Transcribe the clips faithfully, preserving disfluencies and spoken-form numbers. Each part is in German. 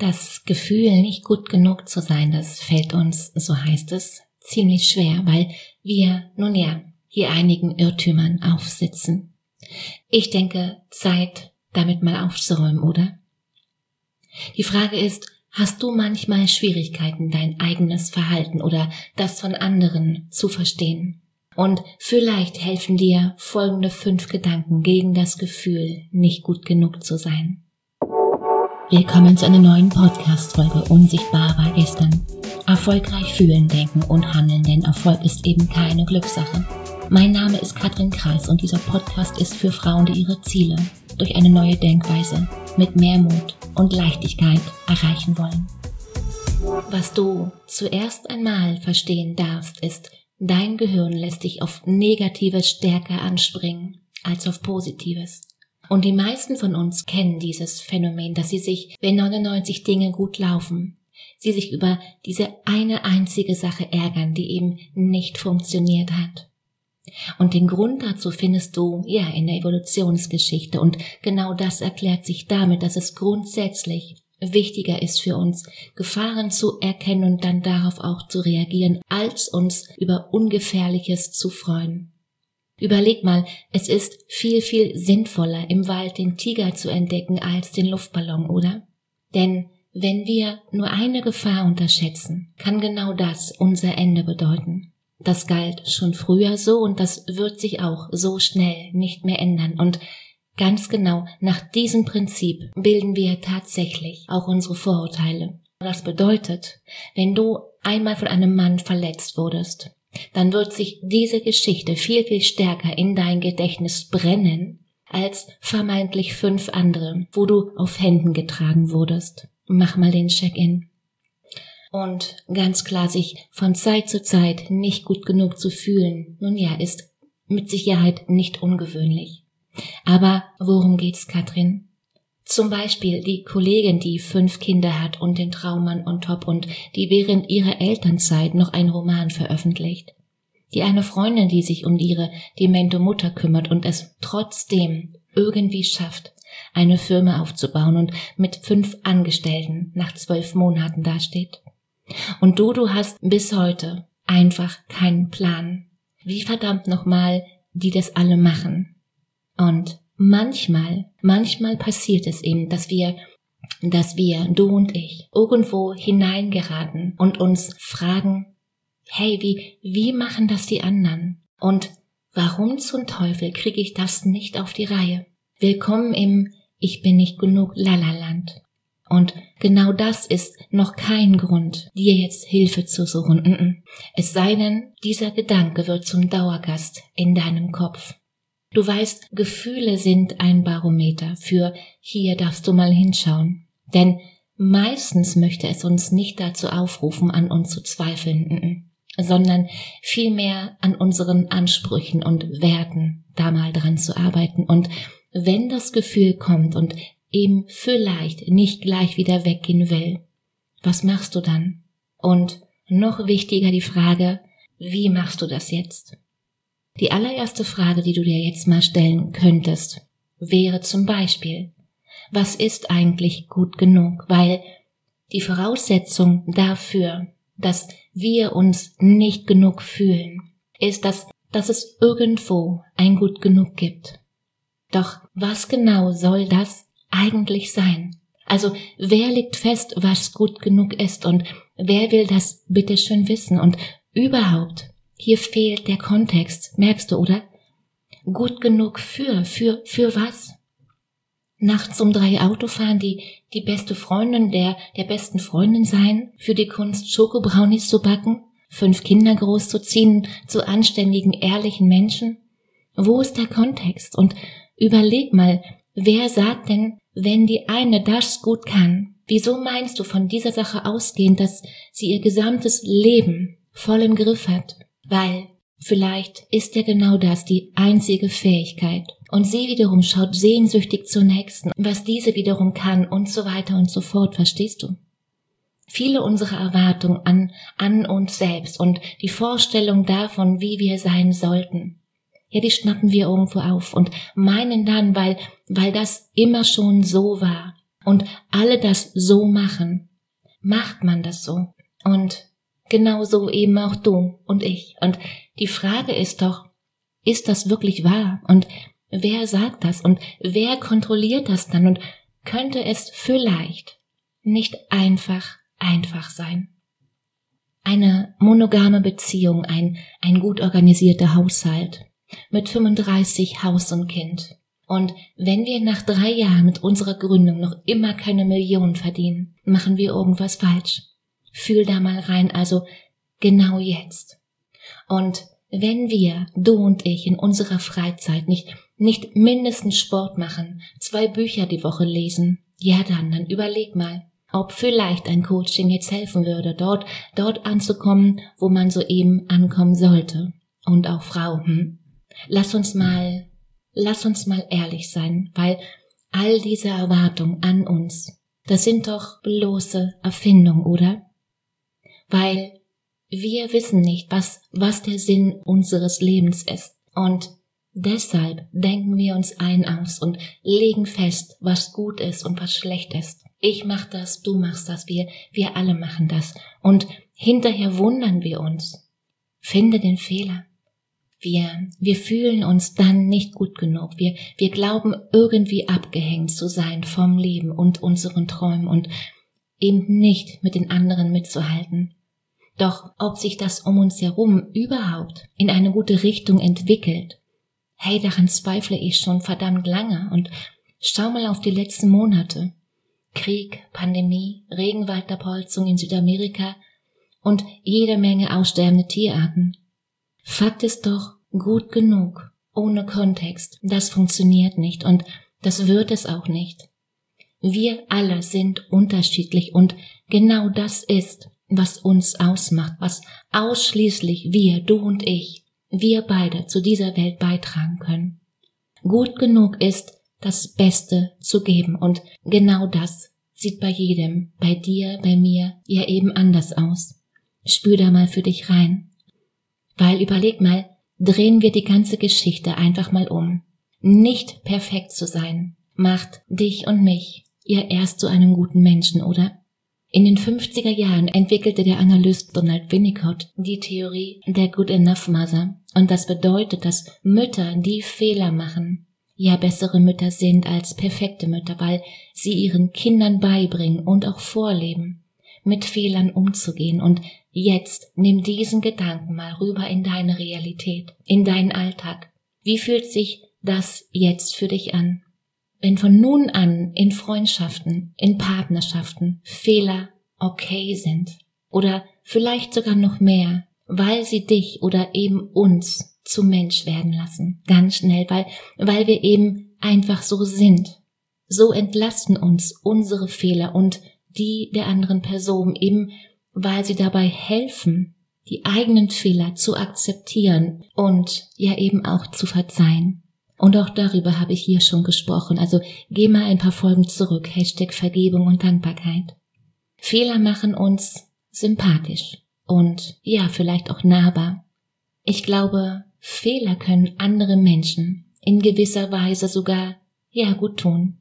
Das Gefühl, nicht gut genug zu sein, das fällt uns, so heißt es, ziemlich schwer, weil wir, nun ja, hier einigen Irrtümern aufsitzen. Ich denke, Zeit, damit mal aufzuräumen, oder? Die Frage ist, hast du manchmal Schwierigkeiten, dein eigenes Verhalten oder das von anderen zu verstehen? Und vielleicht helfen dir folgende fünf Gedanken gegen das Gefühl, nicht gut genug zu sein. Willkommen zu einer neuen Podcast-Folge Unsichtbar war gestern. Erfolgreich fühlen, denken und handeln, denn Erfolg ist eben keine Glückssache. Mein Name ist Katrin Kreis und dieser Podcast ist für Frauen, die ihre Ziele durch eine neue Denkweise mit mehr Mut und Leichtigkeit erreichen wollen. Was du zuerst einmal verstehen darfst, ist, dein Gehirn lässt dich auf Negatives stärker anspringen als auf Positives. Und die meisten von uns kennen dieses Phänomen, dass sie sich, wenn neunundneunzig Dinge gut laufen, sie sich über diese eine einzige Sache ärgern, die eben nicht funktioniert hat. Und den Grund dazu findest du, ja, in der Evolutionsgeschichte. Und genau das erklärt sich damit, dass es grundsätzlich wichtiger ist für uns, Gefahren zu erkennen und dann darauf auch zu reagieren, als uns über Ungefährliches zu freuen. Überleg mal, es ist viel, viel sinnvoller, im Wald den Tiger zu entdecken, als den Luftballon, oder? Denn wenn wir nur eine Gefahr unterschätzen, kann genau das unser Ende bedeuten. Das galt schon früher so und das wird sich auch so schnell nicht mehr ändern. Und ganz genau nach diesem Prinzip bilden wir tatsächlich auch unsere Vorurteile. Das bedeutet, wenn du einmal von einem Mann verletzt wurdest, dann wird sich diese Geschichte viel, viel stärker in dein Gedächtnis brennen, als vermeintlich fünf andere, wo du auf Händen getragen wurdest. Mach mal den Check-in. Und ganz klar, sich von Zeit zu Zeit nicht gut genug zu fühlen, nun ja, ist mit Sicherheit nicht ungewöhnlich. Aber worum geht's, Katrin? Zum Beispiel die Kollegin, die fünf Kinder hat und den Traummann on top und die während ihrer Elternzeit noch einen Roman veröffentlicht. Die eine Freundin, die sich um ihre demente Mutter kümmert und es trotzdem irgendwie schafft, eine Firma aufzubauen und mit fünf Angestellten nach zwölf Monaten dasteht. Und du, du hast bis heute einfach keinen Plan, wie verdammt nochmal die das alle machen. Und Manchmal, manchmal passiert es eben, dass wir, dass wir, du und ich, irgendwo hineingeraten und uns fragen, hey, wie, wie machen das die anderen? Und warum zum Teufel kriege ich das nicht auf die Reihe? Willkommen im Ich bin nicht genug Lala-Land. Und genau das ist noch kein Grund, dir jetzt Hilfe zu suchen. Es sei denn, dieser Gedanke wird zum Dauergast in deinem Kopf. Du weißt, Gefühle sind ein Barometer für hier darfst du mal hinschauen. Denn meistens möchte es uns nicht dazu aufrufen, an uns zu zweifeln, sondern vielmehr an unseren Ansprüchen und Werten da mal dran zu arbeiten. Und wenn das Gefühl kommt und eben vielleicht nicht gleich wieder weggehen will, was machst du dann? Und noch wichtiger die Frage, wie machst du das jetzt? Die allererste Frage, die du dir jetzt mal stellen könntest, wäre zum Beispiel, was ist eigentlich gut genug? Weil die Voraussetzung dafür, dass wir uns nicht genug fühlen, ist, dass, dass es irgendwo ein gut genug gibt. Doch was genau soll das eigentlich sein? Also wer legt fest, was gut genug ist und wer will das bitte schön wissen und überhaupt? Hier fehlt der Kontext, merkst du, oder? Gut genug für, für, für was? Nachts um drei Auto fahren, die, die beste Freundin der, der besten Freundin sein, für die Kunst Schokobrownies zu backen, fünf Kinder großzuziehen, zu anständigen, ehrlichen Menschen? Wo ist der Kontext? Und überleg mal, wer sagt denn, wenn die eine das gut kann, wieso meinst du von dieser Sache ausgehend, dass sie ihr gesamtes Leben voll im Griff hat? Weil vielleicht ist ja genau das die einzige Fähigkeit. Und sie wiederum schaut sehnsüchtig zur nächsten, was diese wiederum kann und so weiter und so fort, verstehst du? Viele unserer Erwartungen an, an uns selbst und die Vorstellung davon, wie wir sein sollten, ja, die schnappen wir irgendwo auf und meinen dann, weil, weil das immer schon so war und alle das so machen, macht man das so. Und genauso eben auch du und ich. Und die Frage ist doch, ist das wirklich wahr? Und wer sagt das? Und wer kontrolliert das dann? Und könnte es vielleicht nicht einfach, einfach sein? Eine monogame Beziehung, ein, ein gut organisierter Haushalt mit fünfunddreißig Haus und Kind. Und wenn wir nach drei Jahren mit unserer Gründung noch immer keine Millionen verdienen, machen wir irgendwas falsch. Fühl da mal rein, also genau jetzt. Und wenn wir, du und ich, in unserer Freizeit nicht, nicht mindestens Sport machen, zwei Bücher die Woche lesen, ja dann, dann überleg mal, ob vielleicht ein Coaching jetzt helfen würde, dort, dort anzukommen, wo man soeben ankommen sollte. Und auch Frau, hm? Lass uns mal, lass uns mal ehrlich sein, weil all diese Erwartungen an uns, das sind doch bloße Erfindungen, oder? Weil wir wissen nicht, was, was der Sinn unseres Lebens ist. Und deshalb denken wir uns ein aus und legen fest, was gut ist und was schlecht ist. Ich mach das, du machst das, wir, wir alle machen das. Und hinterher wundern wir uns. Finde den Fehler. Wir, wir fühlen uns dann nicht gut genug. Wir, wir glauben irgendwie abgehängt zu sein vom Leben und unseren Träumen und eben nicht mit den anderen mitzuhalten. Doch ob sich das um uns herum überhaupt in eine gute Richtung entwickelt, hey, daran zweifle ich schon verdammt lange. Und schau mal auf die letzten Monate. Krieg, Pandemie, Regenwaldabholzung in Südamerika und jede Menge aussterbende Tierarten. Fakt ist doch, gut genug, ohne Kontext, das funktioniert nicht und das wird es auch nicht. Wir alle sind unterschiedlich und genau das ist, was uns ausmacht, was ausschließlich wir, du und ich, wir beide zu dieser Welt beitragen können. Gut genug ist, das Beste zu geben und genau das sieht bei jedem, bei dir, bei mir, ja eben anders aus. Spür da mal für dich rein. Weil überleg mal, drehen wir die ganze Geschichte einfach mal um. Nicht perfekt zu sein, macht dich und mich ja erst zu einem guten Menschen, oder? In den fünfziger Jahren entwickelte der Analyst Donald Winnicott die Theorie der Good Enough Mother. Und das bedeutet, dass Mütter, die Fehler machen, ja bessere Mütter sind als perfekte Mütter, weil sie ihren Kindern beibringen und auch vorleben, mit Fehlern umzugehen. Und jetzt nimm diesen Gedanken mal rüber in deine Realität, in deinen Alltag. Wie fühlt sich das jetzt für dich an? Wenn von nun an in Freundschaften, in Partnerschaften Fehler okay sind oder vielleicht sogar noch mehr, weil sie dich oder eben uns zum Mensch werden lassen, ganz schnell, weil, weil wir eben einfach so sind. So entlasten uns unsere Fehler und die der anderen Person, eben weil sie dabei helfen, die eigenen Fehler zu akzeptieren und ja eben auch zu verzeihen. Und auch darüber habe ich hier schon gesprochen, also geh mal ein paar Folgen zurück, Hashtag Vergebung und Dankbarkeit. Fehler machen uns sympathisch und ja, vielleicht auch nahbar. Ich glaube, Fehler können andere Menschen in gewisser Weise sogar ja gut tun.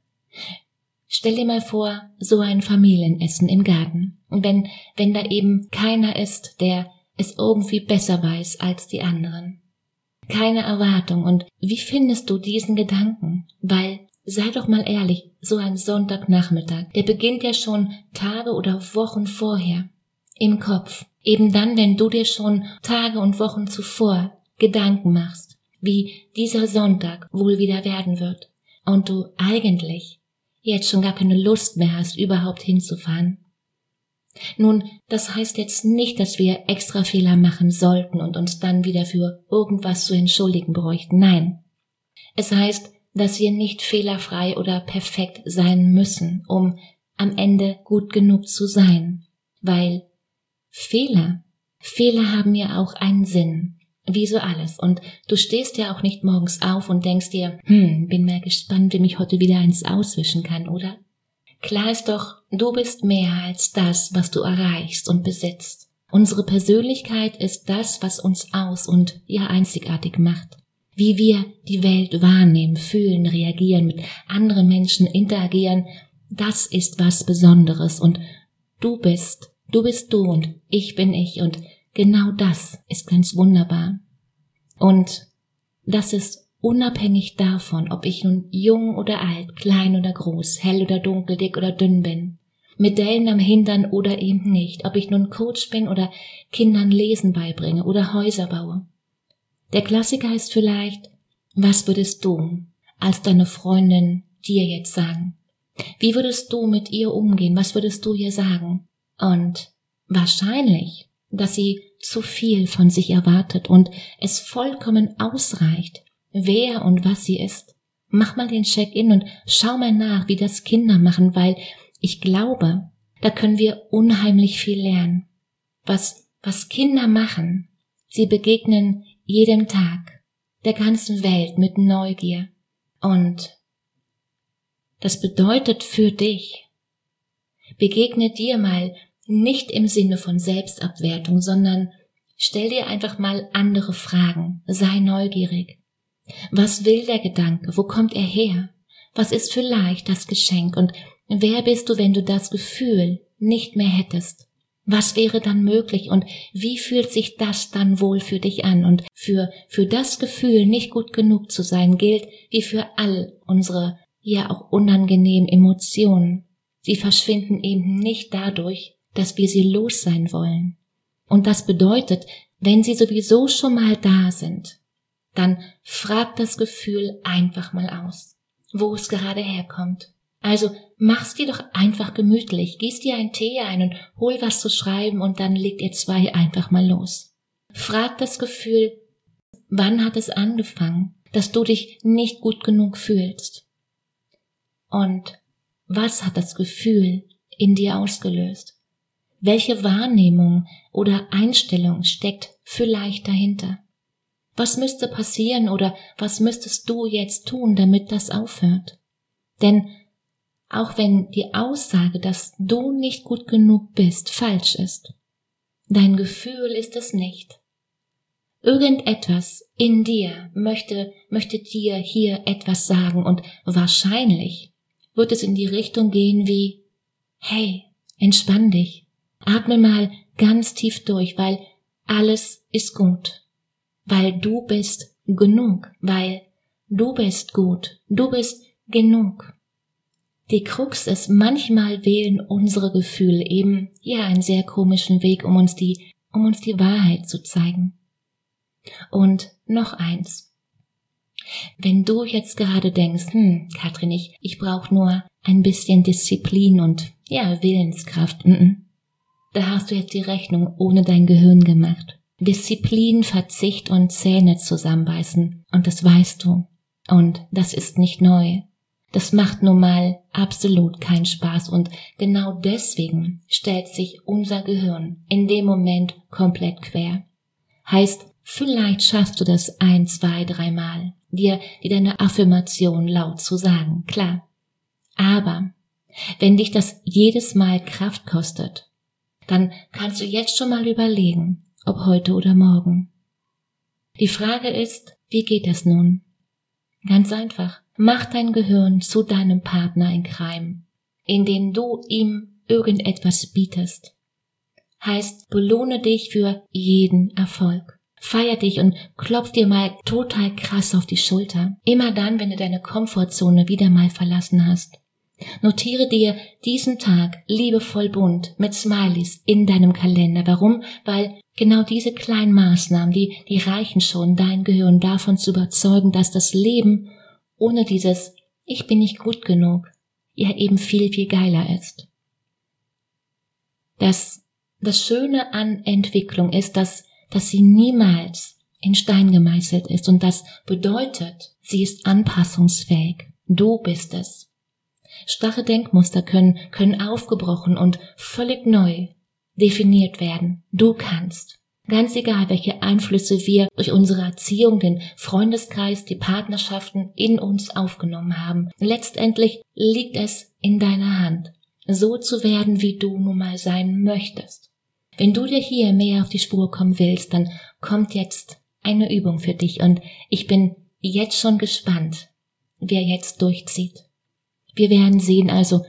Stell dir mal vor, so ein Familienessen im Garten. Und wenn, wenn da eben keiner ist, der es irgendwie besser weiß als die anderen. Keine Erwartung. Und wie findest du diesen Gedanken? Weil, sei doch mal ehrlich, so ein Sonntagnachmittag, der beginnt ja schon Tage oder Wochen vorher im Kopf. Eben dann, wenn du dir schon Tage und Wochen zuvor Gedanken machst, wie dieser Sonntag wohl wieder werden wird. Und du eigentlich jetzt schon gar keine Lust mehr hast, überhaupt hinzufahren. Nun, das heißt jetzt nicht, dass wir extra Fehler machen sollten und uns dann wieder für irgendwas zu entschuldigen bräuchten. Nein. Es heißt, dass wir nicht fehlerfrei oder perfekt sein müssen, um am Ende gut genug zu sein. Weil Fehler, Fehler haben ja auch einen Sinn. Wie so alles. Und du stehst ja auch nicht morgens auf und denkst dir, hm, bin mal gespannt, wie mich heute wieder eins auswischen kann, oder? Klar ist doch, du bist mehr als das, was du erreichst und besitzt. Unsere Persönlichkeit ist das, was uns aus und ja einzigartig macht. Wie wir die Welt wahrnehmen, fühlen, reagieren, mit anderen Menschen interagieren, das ist was Besonderes und du bist, du bist du und ich bin ich und genau das ist ganz wunderbar. Und das ist unabhängig davon, ob ich nun jung oder alt, klein oder groß, hell oder dunkel, dick oder dünn bin, mit Dellen am Hintern oder eben nicht, ob ich nun Coach bin oder Kindern Lesen beibringe oder Häuser baue. Der Klassiker ist vielleicht, was würdest du als deine Freundin dir jetzt sagen? Wie würdest du mit ihr umgehen? Was würdest du ihr sagen? Und wahrscheinlich, dass sie zu viel von sich erwartet und es vollkommen ausreicht, wer und was sie ist. Mach mal den Check-in und schau mal nach, wie das Kinder machen, weil ich glaube, da können wir unheimlich viel lernen. Was, was Kinder machen, sie begegnen jedem Tag, der ganzen Welt mit Neugier. Und das bedeutet für dich, begegne dir mal nicht im Sinne von Selbstabwertung, sondern stell dir einfach mal andere Fragen, sei neugierig. Was will der Gedanke? Wo kommt er her? Was ist vielleicht das Geschenk? Und wer bist du, wenn du das Gefühl nicht mehr hättest? Was wäre dann möglich und wie fühlt sich das dann wohl für dich an? Und für, für das Gefühl, nicht gut genug zu sein, gilt wie für all unsere ja auch unangenehmen Emotionen. Sie verschwinden eben nicht dadurch, dass wir sie los sein wollen. Und das bedeutet, wenn sie sowieso schon mal da sind, dann frag das Gefühl einfach mal aus, wo es gerade herkommt. Also mach's dir doch einfach gemütlich, gieß dir einen Tee ein und hol was zu schreiben und dann legt ihr zwei einfach mal los. Frag das Gefühl, wann hat es angefangen, dass du dich nicht gut genug fühlst? Und was hat das Gefühl in dir ausgelöst? Welche Wahrnehmung oder Einstellung steckt vielleicht dahinter? Was müsste passieren oder was müsstest du jetzt tun, damit das aufhört? Denn auch wenn die Aussage, dass du nicht gut genug bist, falsch ist, dein Gefühl ist es nicht. Irgendetwas in dir möchte, möchte dir hier etwas sagen und wahrscheinlich wird es in die Richtung gehen wie, hey, entspann dich, atme mal ganz tief durch, weil alles ist gut, weil du bist genug, weil du bist gut, du bist genug. Die Krux ist, manchmal wählen unsere Gefühle eben, ja, einen sehr komischen Weg, um uns die, um uns die Wahrheit zu zeigen. Und noch eins. Wenn du jetzt gerade denkst, hm, Katrin, ich, ich brauche nur ein bisschen Disziplin und, ja, Willenskraft, n-n. Da hast du jetzt die Rechnung ohne dein Gehirn gemacht. Disziplin, Verzicht und Zähne zusammenbeißen. Und das weißt du. Und das ist nicht neu. Das macht nun mal absolut keinen Spaß und genau deswegen stellt sich unser Gehirn in dem Moment komplett quer. Heißt, vielleicht schaffst du das ein, zwei, dreimal, dir, dir deine Affirmation laut zu sagen, klar. Aber wenn dich das jedes Mal Kraft kostet, dann kannst du jetzt schon mal überlegen, ob heute oder morgen. Die Frage ist, wie geht es nun? Ganz einfach. Mach dein Gehirn zu deinem Partner in Crime, indem du ihm irgendetwas bietest. Heißt, belohne dich für jeden Erfolg. Feier dich und klopf dir mal total krass auf die Schulter. Immer dann, wenn du deine Komfortzone wieder mal verlassen hast. Notiere dir diesen Tag liebevoll bunt mit Smileys in deinem Kalender. Warum? Weil genau diese kleinen Maßnahmen, die, die reichen schon, dein Gehirn davon zu überzeugen, dass das Leben ohne dieses Ich bin nicht gut genug ja eben viel, viel geiler ist. Das, das Schöne an Entwicklung ist, dass, dass sie niemals in Stein gemeißelt ist und das bedeutet, sie ist anpassungsfähig. Du bist es. Starre Denkmuster können, können aufgebrochen und völlig neu definiert werden. Du kannst. Ganz egal, welche Einflüsse wir durch unsere Erziehung, den Freundeskreis, die Partnerschaften in uns aufgenommen haben. Letztendlich liegt es in deiner Hand, so zu werden, wie du nun mal sein möchtest. Wenn du dir hier mehr auf die Spur kommen willst, dann kommt jetzt eine Übung für dich und ich bin jetzt schon gespannt, wer jetzt durchzieht. Wir werden sehen also,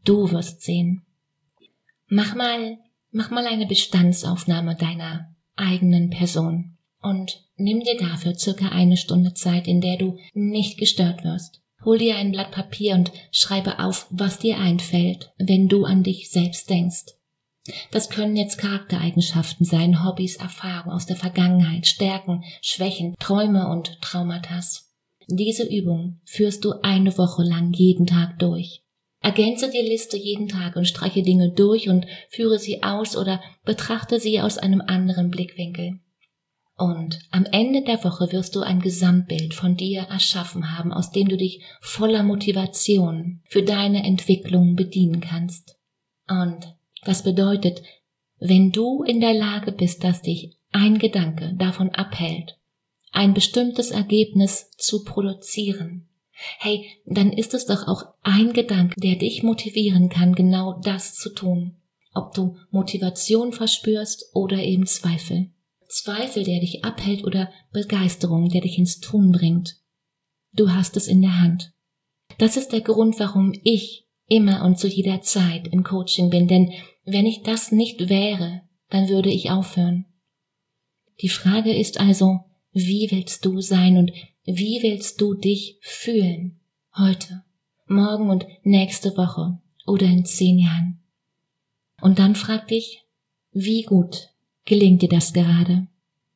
Du wirst sehen. Mach mal, mach mal eine Bestandsaufnahme deiner eigenen Person und nimm dir dafür circa eine Stunde Zeit, in der du nicht gestört wirst. Hol dir ein Blatt Papier und schreibe auf, was dir einfällt, wenn du an dich selbst denkst. Das können jetzt Charaktereigenschaften sein, Hobbys, Erfahrungen aus der Vergangenheit, Stärken, Schwächen, Träume und Traumata. Diese Übung führst du eine Woche lang jeden Tag durch. Ergänze die Liste jeden Tag und streiche Dinge durch und führe sie aus oder betrachte sie aus einem anderen Blickwinkel. Und am Ende der Woche wirst du ein Gesamtbild von dir erschaffen haben, aus dem du dich voller Motivation für deine Entwicklung bedienen kannst. Und das bedeutet, wenn du in der Lage bist, dass dich ein Gedanke davon abhält, ein bestimmtes Ergebnis zu produzieren, hey, dann ist es doch auch ein Gedanke, der dich motivieren kann, genau das zu tun. Ob du Motivation verspürst oder eben Zweifel. Zweifel, der dich abhält oder Begeisterung, der dich ins Tun bringt. Du hast es in der Hand. Das ist der Grund, warum ich immer und zu jeder Zeit im Coaching bin, denn wenn ich das nicht wäre, dann würde ich aufhören. Die Frage ist also, wie willst du sein und wie willst du dich fühlen? Heute, morgen und nächste Woche oder in zehn Jahren? Und dann frag dich, wie gut gelingt dir das gerade?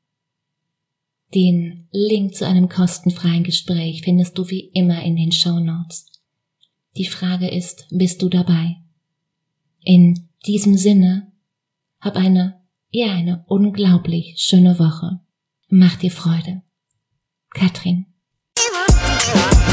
Den Link zu einem kostenfreien Gespräch findest du wie immer in den Shownotes. Die Frage ist, bist du dabei? In diesem Sinne, hab eine, ja, eine unglaublich schöne Woche. Mach dir Freude. Katrin.